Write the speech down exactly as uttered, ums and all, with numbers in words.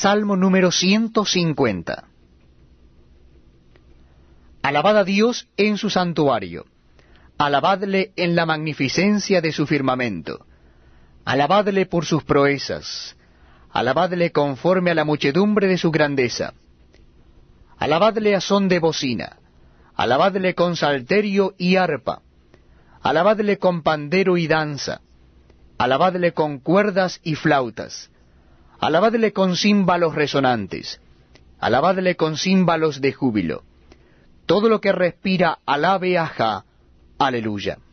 Salmo número ciento cincuenta. Alabad a Dios en su santuario, alabadle en la magnificencia de su firmamento, alabadle por sus proezas, alabadle conforme a la muchedumbre de su grandeza, alabadle a son de bocina, alabadle con salterio y arpa, alabadle con pandero y danza, alabadle con cuerdas y flautas, alabadle con címbalos resonantes, alabadle con címbalos de júbilo. Todo lo que respira, alabe a Jah. Aleluya.